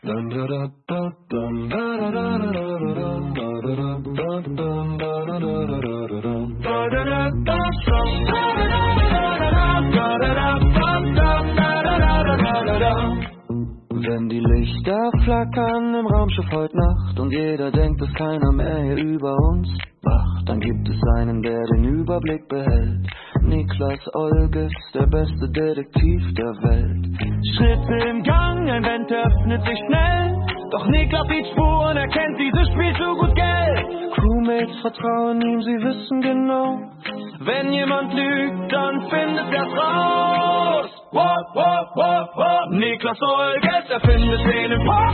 Wenn die Lichter flackern im Raumschiff heute Nacht und jeder denkt, dass keiner mehr hier über uns wacht, dann gibt es einen, der den Überblick behält. Niklas Olges, der beste Detektiv der Welt. Schritte im Gang, ein Vent öffnet sich schnell. Doch Niklas sieht Spuren, er kennt dieses Spiel zu gut, Geld. Crewmates vertrauen ihm, sie wissen genau, wenn jemand lügt, dann findet er's raus. Niklas Olges, er findet den im Park.